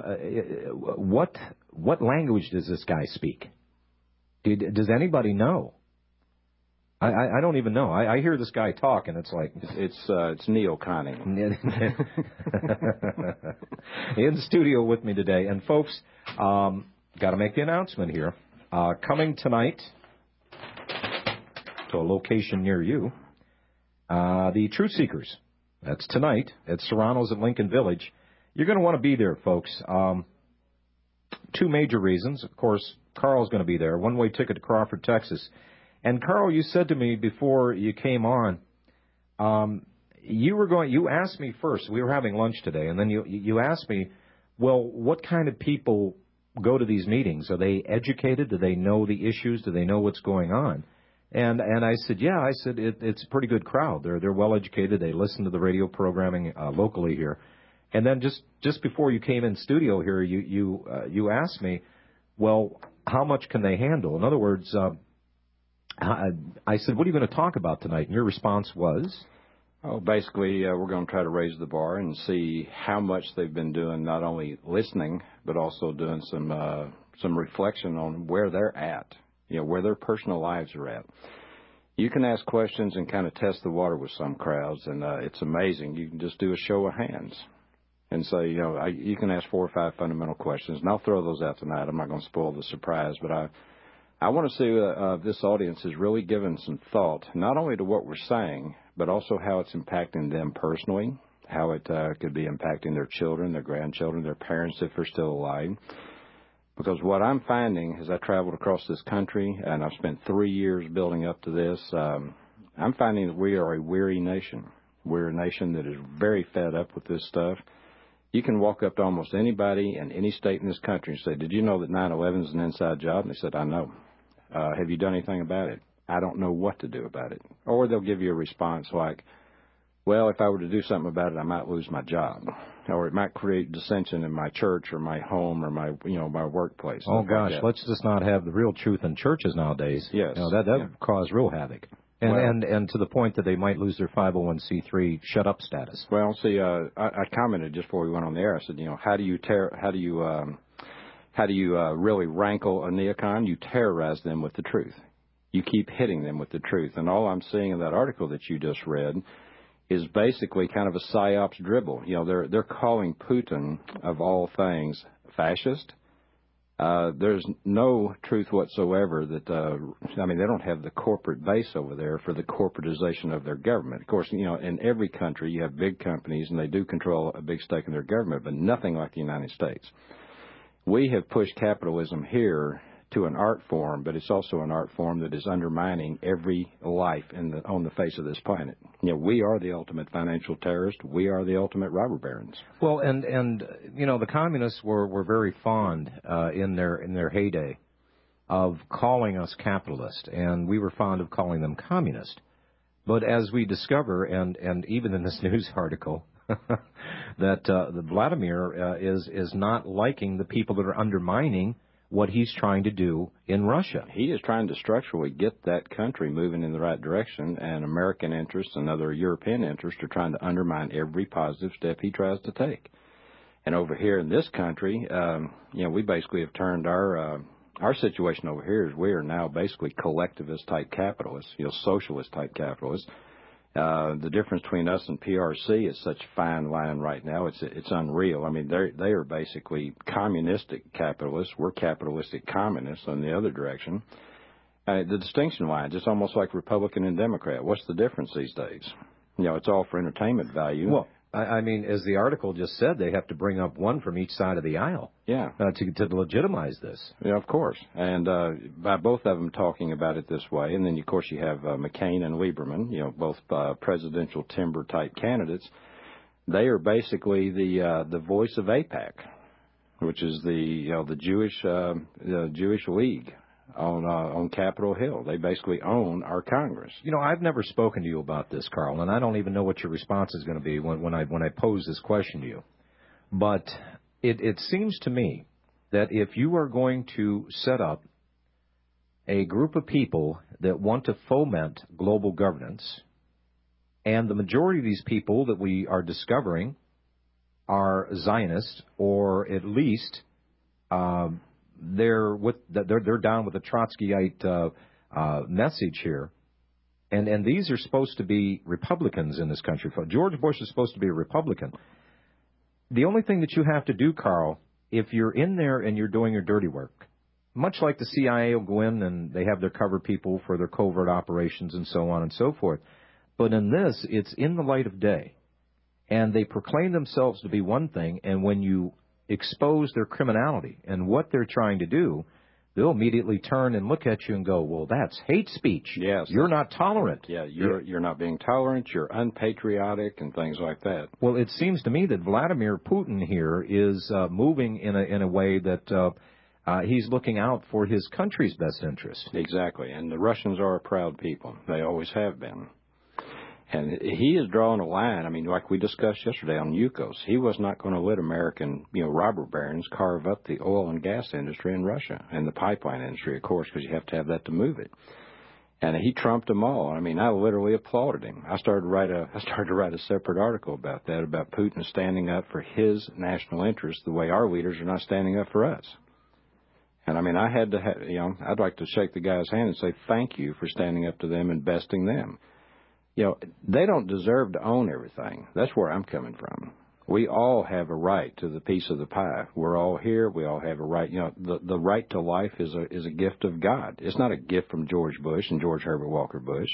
language does this guy speak? Does anybody know? I don't even know. I hear this guy talk, and it's like it's neo-conning. In studio with me today, and folks, got to make the announcement here. Coming tonight to a location near you, the Truth Seekers. That's tonight at Serrano's at Lincoln Village. You're going to want to be there, folks. Two major reasons. Of course, Carl's going to be there. One-way ticket to Crawford, Texas. And Carl, you said to me before you came on, you asked me first. We were having lunch today, and then you asked me, well, what kind of people go to these meetings? Are they educated? Do they know the issues? Do they know what's going on? And I said, yeah. I said it's a pretty good crowd. They're well educated. They listen to the radio programming locally here. And then just before you came in studio here, you asked me, well, how much can they handle? In other words, I said, what are you going to talk about tonight? And your response was? Oh, basically, we're going to try to raise the bar and see how much they've been doing, not only listening, but also doing some reflection on where they're at, where their personal lives are at. You can ask questions and kind of test the water with some crowds, and it's amazing. You can just do a show of hands and say, you can ask 4 or 5 fundamental questions, and I'll throw those out tonight. I'm not going to spoil the surprise, but I want to see this audience is really given some thought, not only to what we're saying, but also how it's impacting them personally, how it could be impacting their children, their grandchildren, their parents if they're still alive. Because what I'm finding as I traveled across this country, and I've spent 3 years building up to this, I'm finding that we are a weary nation. We're a nation that is very fed up with this stuff. You can walk up to almost anybody in any state in this country and say, did you know that 9/11 is an inside job? And they said, I know. Have you done anything about it? I don't know what to do about it. Or they'll give you a response like, well, if I were to do something about it, I might lose my job. Or it might create dissension in my church or my home or my workplace. Oh, gosh, let's just not have the real truth in churches nowadays. Yes. That would cause real havoc. And to the point that they might lose their 501c3 shut up status. Well, see, I commented just before we went on the air. I said, how do you really rankle a neocon? You terrorize them with the truth. You keep hitting them with the truth. And all I'm seeing in that article that you just read is basically kind of a psyops dribble. They're calling Putin, of all things, fascist. There's no truth whatsoever that, they don't have the corporate base over there for the corporatization of their government. Of course, in every country you have big companies and they do control a big stake in their government, but nothing like the United States. We have pushed capitalism here to an art form, but it's also an art form that is undermining every life on the face of this planet. We are the ultimate financial terrorist. We are the ultimate robber barons. Well, and the communists were very fond in their heyday of calling us capitalist, and we were fond of calling them communist. But as we discover, and even in this news article, that Vladimir is not liking the people that are undermining what he's trying to do in Russia. He is trying to structurally get that country moving in the right direction, and American interests and other European interests are trying to undermine every positive step he tries to take. And over here in this country, we basically have turned our Our situation over here is we are now basically collectivist-type capitalists, socialist-type capitalists. The difference between us and PRC is such a fine line right now. It's unreal. I mean, they are basically communistic capitalists. We're capitalistic communists on the other direction. The distinction lines, it's almost like Republican and Democrat. What's the difference these days? It's all for entertainment value. Well, I mean, as the article just said, they have to bring up one from each side of the aisle. Yeah. To legitimize this. Yeah, of course. And by both of them talking about it this way, and then, of course, you have McCain and Lieberman, both presidential timber-type candidates. They are basically the voice of AIPAC, which is the Jewish League on Capitol Hill. They basically own our Congress. I've never spoken to you about this, Carl, and I don't even know what your response is going to be when I pose this question to you. But it seems to me that if you are going to set up a group of people that want to foment global governance, and the majority of these people that we are discovering are Zionists, or at least they're down with the Trotskyite message here, and these are supposed to be Republicans in this country. George Bush is supposed to be a Republican. The only thing that you have to do, Carl, if you're in there and you're doing your dirty work, much like the CIA will go in and they have their cover people for their covert operations and so on and so forth, but in this, it's in the light of day, and they proclaim themselves to be one thing, and when you expose their criminality and what they're trying to do, they'll immediately turn and look at you and go, well, that's hate speech. Yes. You're not tolerant. Yeah, you're not being tolerant, you're unpatriotic, and things like that. Well, it seems to me that Vladimir Putin here is moving in a way that he's looking out for his country's best interest. Exactly, and the Russians are a proud people. They always have been. And he is drawing a line. I mean, like we discussed yesterday on Yukos, he was not going to let American, robber barons carve up the oil and gas industry in Russia and the pipeline industry, of course, because you have to have that to move it. And he trumped them all. I mean, I literally applauded him. I started to write a separate article about that, about Putin standing up for his national interests the way our leaders are not standing up for us. And I mean, I had to, I'd like to shake the guy's hand and say thank you for standing up to them and besting them. They don't deserve to own everything. That's where I'm coming from. We all have a right to the piece of the pie. We're all here. We all have a right. The right to life is a gift of God. It's not a gift from George Bush and George Herbert Walker Bush.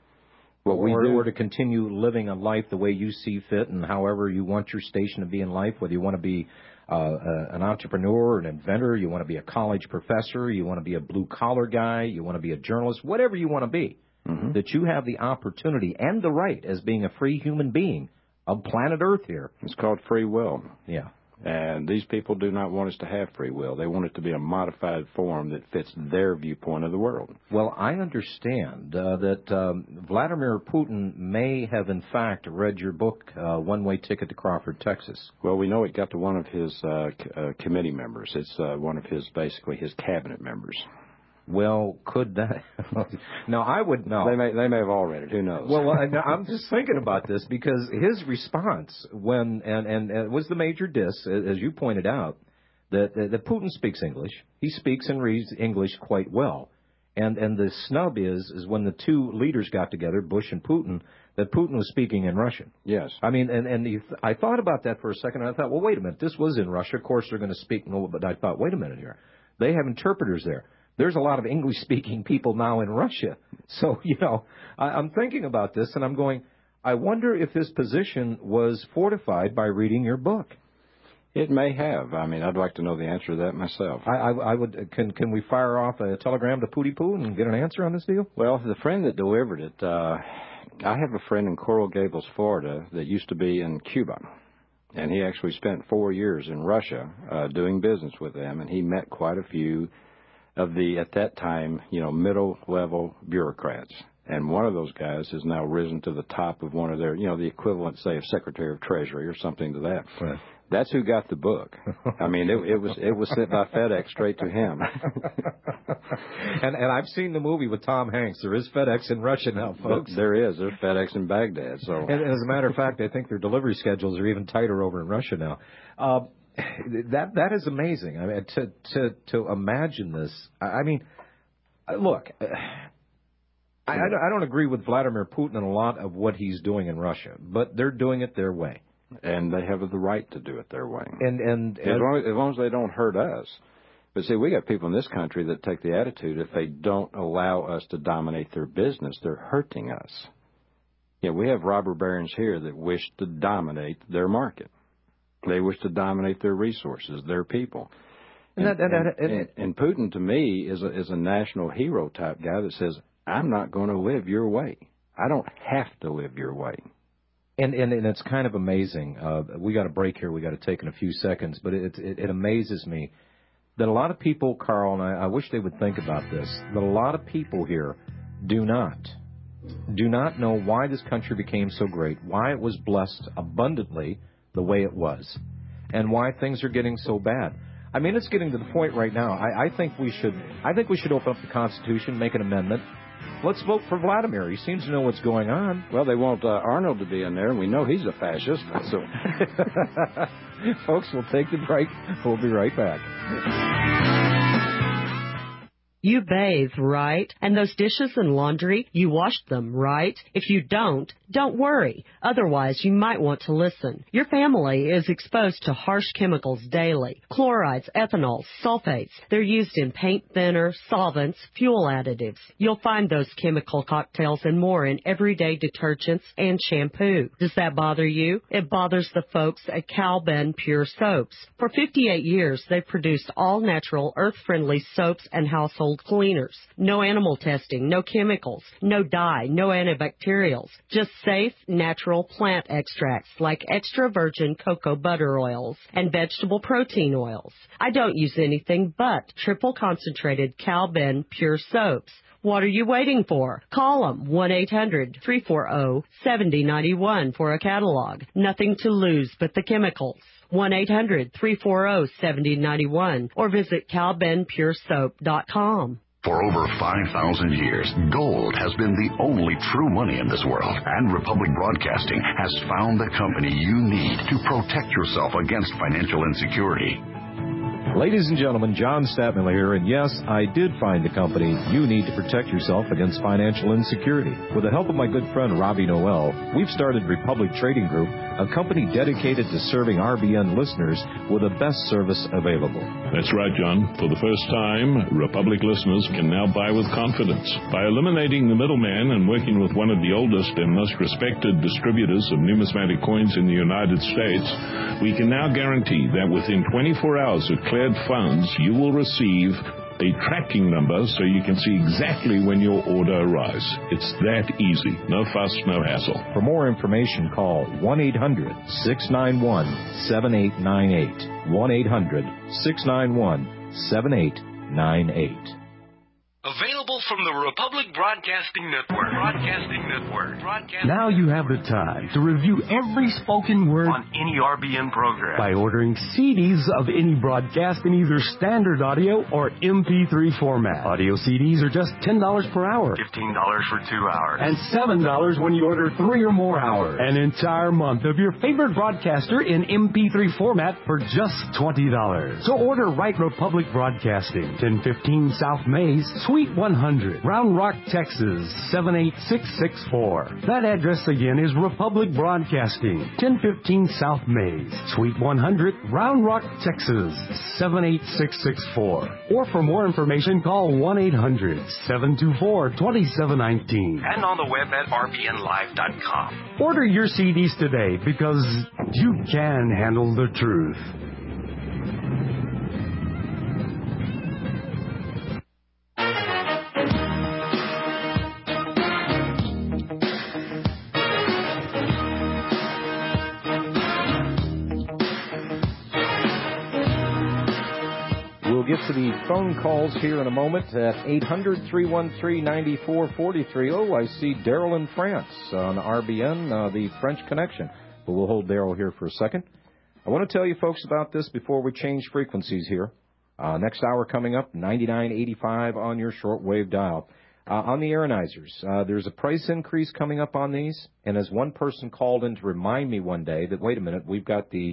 Or to continue living a life the way you see fit and however you want your station to be in life, whether you want to be an entrepreneur, an inventor, you want to be a college professor, you want to be a blue-collar guy, you want to be a journalist, whatever you want to be. Mm-hmm. That you have the opportunity and the right as being a free human being of planet Earth here. It's called free will. Yeah. And these people do not want us to have free will. They want it to be a modified form that fits their viewpoint of the world. Well, I understand that Vladimir Putin may have, in fact, read your book, One-Way Ticket to Crawford, Texas. Well, we know it got to one of his committee members. It's one of his cabinet members. Well, could that? No, I would know. They may have all read it. Who knows? Well, I'm just thinking about this because his response when and it was the major diss, as you pointed out, that Putin speaks English. He speaks and reads English quite well, and the snub is when the two leaders got together, Bush and Putin, that Putin was speaking in Russian. Yes. I mean, I thought about that for a second, and I thought, well, wait a minute, this was in Russia. Of course, they're going to speak. No, but I thought, wait a minute here, they have interpreters there. There's a lot of English-speaking people now in Russia. So, I'm thinking about this, and I'm going, I wonder if his position was fortified by reading your book. It may have. I mean, I'd like to know the answer to that myself. I would. Can we fire off a telegram to Pootie Poo and get an answer on this deal? Well, the friend that delivered it, I have a friend in Coral Gables, Florida, that used to be in Cuba. And he actually spent 4 years in Russia doing business with them, and he met quite a few of the, at that time, middle-level bureaucrats. And one of those guys has now risen to the top of one of their, the equivalent, say, of Secretary of Treasury or something to that. Right. That's who got the book. I mean, it was sent by FedEx straight to him. And I've seen the movie with Tom Hanks. There is FedEx in Russia now, folks. There's FedEx in Baghdad. So, and as a matter of fact, I think their delivery schedules are even tighter over in Russia now. that is amazing. I mean, to imagine this. I mean, look, I don't agree with Vladimir Putin in a lot of what he's doing in Russia, but they're doing it their way, and they have the right to do it their way. And as long as they don't hurt us. But see, we got people in this country that take the attitude if they don't allow us to dominate their business, they're hurting us. Yeah, we have robber barons here that wish to dominate their market. They wish to dominate their resources, their people. And Putin, to me, is a national hero type guy that says, I'm not going to live your way. I don't have to live your way. And it's kind of amazing. We got a break here. We got to take in a few seconds. But it amazes me that a lot of people, Carl, and I wish they would think about this, that a lot of people here do not know why this country became so great, why it was blessed abundantly the way it was, and why things are getting so bad. I mean, it's getting to the point right now. I think we should open up the Constitution, make an amendment. Let's vote for Vladimir. He seems to know what's going on. Well, they want Arnold to be in there, and we know he's a fascist. So, folks, we'll take the break. We'll be right back. You bathe, right? And those dishes and laundry, you washed them, right? If you don't worry. Otherwise, you might want to listen. Your family is exposed to harsh chemicals daily. Chlorides, ethanols, sulfates. They're used in paint thinner, solvents, fuel additives. You'll find those chemical cocktails and more in everyday detergents and shampoo. Does that bother you? It bothers the folks at Cal-Ben Pure Soaps. For 58 years, they've produced all-natural, earth-friendly soaps and household cleaners. No animal testing, no chemicals, no dye, no antibacterials. Just safe, natural plant extracts like extra virgin cocoa butter oils and vegetable protein oils. I don't use anything but triple concentrated Cal-Ben Pure Soaps. What are you waiting for? Call them 1-800-340-7091 for a catalog. Nothing to lose but the chemicals. 1-800-340-7091 or visit CalBenPureSoap.com. For over 5,000 years, gold has been the only true money in this world, and Republic Broadcasting has found the company you need to protect yourself against financial insecurity. Ladies and gentlemen, John Stadtmiller here, and yes, I did find the company you need to protect yourself against financial insecurity. With the help of my good friend Robbie Noel, we've started Republic Trading Group, a company dedicated to serving RBN listeners with the best service available. That's right, John. For the first time, Republic listeners can now buy with confidence. By eliminating the middleman and working with one of the oldest and most respected distributors of numismatic coins in the United States, we can now guarantee that within 24 hours of cleared funds, you will receive a tracking number so you can see exactly when your order arrives. It's that easy. No fuss, no hassle. For more information, call 1-800-691-7898. 1-800-691-7898. Available from the Republic Broadcasting Network. Now you have the time to review every spoken word on any RBN program by ordering CDs of any broadcast in either standard audio or MP3 format. Audio CDs are just $10 per hour. $15 for 2 hours. And $7 when you order 3 or more hours. An entire month of your favorite broadcaster in MP3 format for just $20. So order right Republic Broadcasting, 1015 South Mays, Suite 100, Round Rock, Texas, 78664. That address again is Republic Broadcasting, 1015 South Mays, Suite 100, Round Rock, Texas, 78664. Or for more information, call 1-800-724-2719. And on the web at rbnlive.com. Order your CDs today because you can handle the truth. We'll get to the phone calls here in a moment at 800-313-9443. Oh, I see Daryl in France on RBN, the French connection. But we'll hold Daryl here for a second. I want to tell you folks about this before we change frequencies here. Next hour coming up, 99.85 on your shortwave dial. On the Aronizers, there's a price increase coming up on these. And as one person called in to remind me one day that, wait a minute, we've got the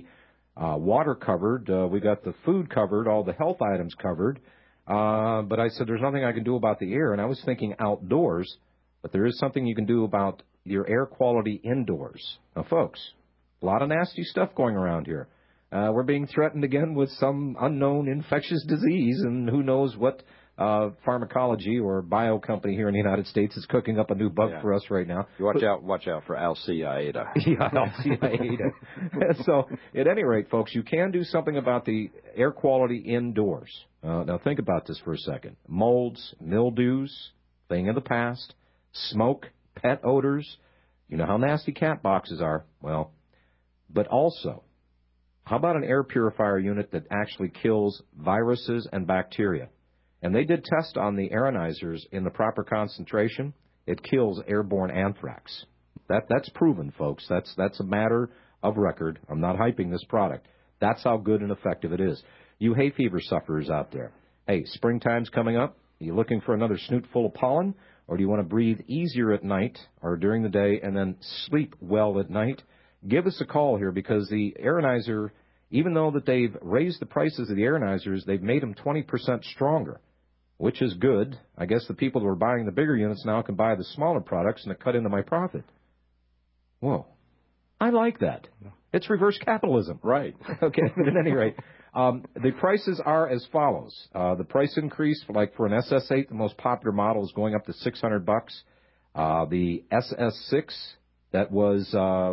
water covered. We got the food covered, all the health items covered. But I said there's nothing I can do about the air, and I was thinking outdoors, but there is something you can do about your air quality indoors. Now, folks, a lot of nasty stuff going around here. We're being threatened again with some unknown infectious disease, and who knows what pharmacology or bio company here in the United States is cooking up a new bug for us right now. You watch out for Alcea-Aida. Yeah, Alcea-Aida. So, at any rate, folks, you can do something about the air quality indoors. Now, think about this for a second. Molds, mildews, thing of the past, smoke, pet odors. You know how nasty cat boxes are. Well, but also, how about an air purifier unit that actually kills viruses and bacteria? And they did test on the aeronizers in the proper concentration. It kills airborne anthrax. That's proven, folks. That's a matter of record. I'm not hyping this product. That's how good and effective it is. You hay fever sufferers out there, hey, springtime's coming up. Are you looking for another snoot full of pollen? Or do you want to breathe easier at night or during the day and then sleep well at night? Give us a call here, because the aeronizer, even though that they've raised the prices of the aeronizers, they've made them 20% stronger, which is good. I guess the people who are buying the bigger units now can buy the smaller products and it cut into my profit. Whoa. I like that. It's reverse capitalism. Right. Okay, but at any rate, the prices are as follows. The price increase, like for an SS8, the most popular model, is going up to $600. The SS6, that was,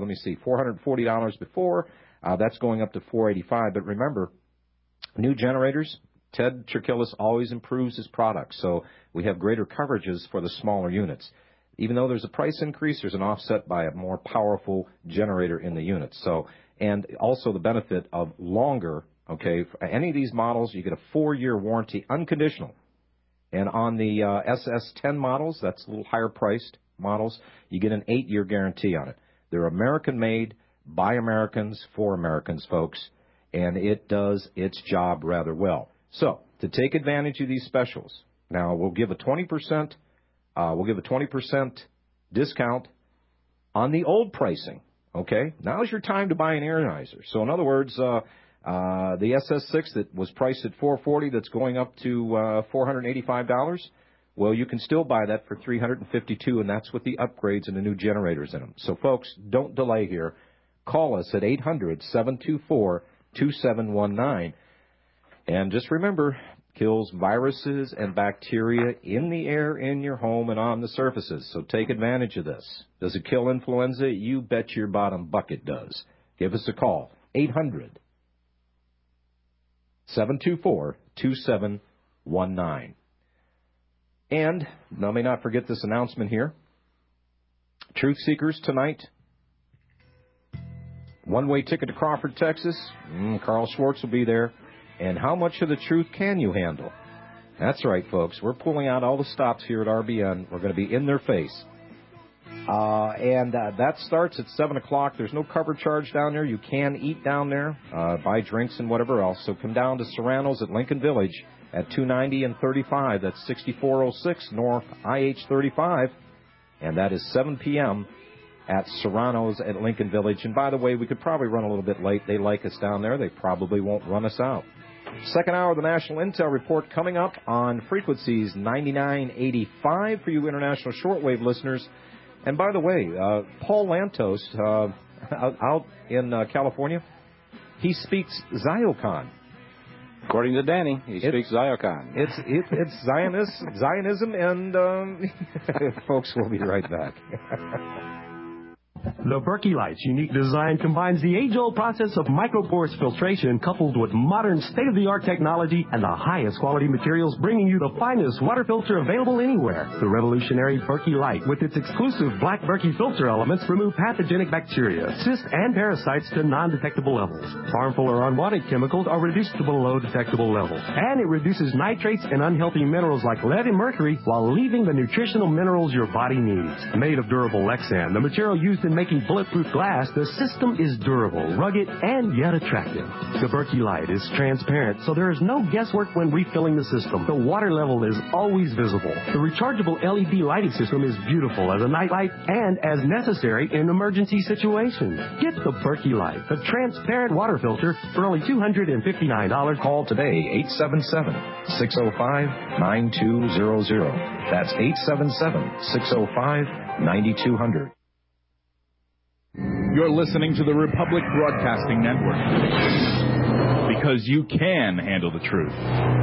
$440 before. That's going up to $485. But remember, new generators, Ted Cherkillis always improves his products, so we have greater coverages for the smaller units. Even though there's a price increase, there's an offset by a more powerful generator in the unit. So, and also the benefit of longer, okay, for any of these models, you get a 4-year warranty, unconditional. And on the SS10 models, that's a little higher priced models, you get an 8-year guarantee on it. They're American-made, by Americans, for Americans, folks, and it does its job rather well. So, to take advantage of these specials, now we'll give a 20% discount on the old pricing, okay? Now's your time to buy an aeronizer. So, in other words, the SS6 that was priced at $440, that's going up to $485, well, you can still buy that for $352, and that's with the upgrades and the new generators in them. So, folks, don't delay here. Call us at 800-724-2719. And just remember, kills viruses and bacteria in the air, in your home, and on the surfaces. So take advantage of this. Does it kill influenza? You bet your bottom bucket does. Give us a call. 800-724-2719. And, let me not forget this announcement here. Truth Seekers tonight. One-way ticket to Crawford, Texas. Carl Schwartz will be there. And how much of the truth can you handle? That's right, folks. We're pulling out all the stops here at RBN. We're going to be in their face. And that starts at 7 o'clock. There's no cover charge down there. You can eat down there, buy drinks and whatever else. So come down to Serrano's at Lincoln Village at 290 and 35. That's 6406 North IH35. And that is 7 p.m. at Serrano's at Lincoln Village. And by the way, we could probably run a little bit late. They like us down there. They probably won't run us out. Second hour of the National Intel Report coming up on frequencies 9985 for you international shortwave listeners. And by the way, Paul Lantos out in California, he speaks Zioconn. According to Danny, he speaks Zioconn. It's Zionism, and folks, we'll be right back. The Berkey Light's unique design combines the age-old process of microporous filtration coupled with modern state-of-the-art technology and the highest quality materials, bringing you the finest water filter available anywhere. The revolutionary Berkey Light, with its exclusive black Berkey filter elements, remove pathogenic bacteria, cysts, and parasites to non-detectable levels. Harmful or unwanted chemicals are reduced to below detectable levels. And it reduces nitrates and unhealthy minerals like lead and mercury while leaving the nutritional minerals your body needs. Made of durable Lexan, the material used in making bulletproof glass, the system is durable, rugged, and yet attractive. The Berkey Light is transparent, so there is no guesswork when refilling the system. The water level is always visible. The rechargeable LED lighting system is beautiful as a nightlight and as necessary in emergency situations. Get the Berkey Light, the transparent water filter, for only $259. Call today, 877-605-9200. That's 877-605-9200. You're listening to the Republic Broadcasting Network, because you can handle the truth.